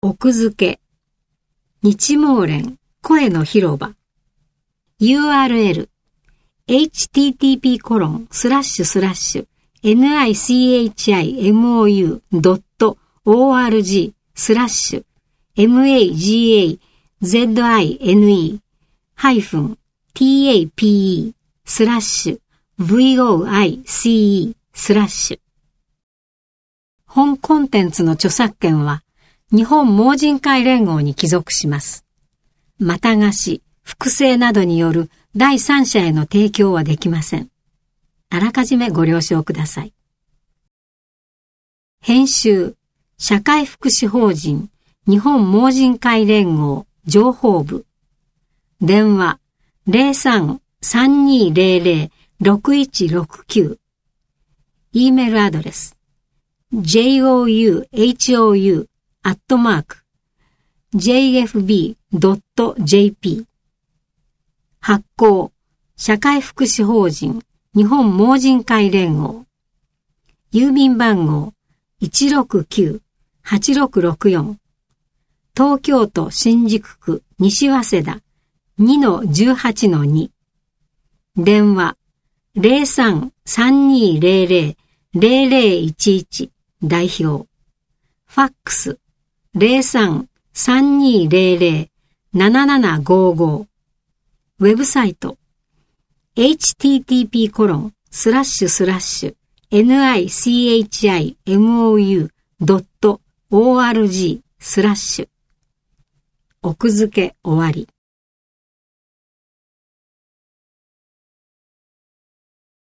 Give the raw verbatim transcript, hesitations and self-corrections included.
奥付け、日毛連声の広場 ユーアールエル エイチティーティーピーコロンスラッシュスラッシュ ニチモドットオーアールジー スラッシュ マガゼハイフン ティーエーピーイー スラッシュ ブイオーアイシーイー スラッシュ。本コンテンツの著作権は日本盲人会連合に帰属します。また貸し、複製などによる第三者への提供はできません。あらかじめご了承ください。編集、社会福祉法人日本盲人会連合情報部。電話 ゼロさん さんにゼロゼロ ろくいちろくきゅう。E メールアドレス ジェイオーユーエイチオーユー アットマーク ジェイエフビードットジェーピー。発行、社会福祉法人日本盲人会連合。郵便番号 いちろくきゅう はちろくろくよん。東京都新宿区西早稲田 にのじゅうはちのに。電話 ゼロさん さんにゼロゼロ ゼロゼロいちいち 代表。ファックス ゼロさん さんにゼロゼロ ななななごご。ウェブサイト エイチティーティーピーコロンスラッシュスラッシュ ニチモドットオーアールジー スラッシュ。奥付け終わり。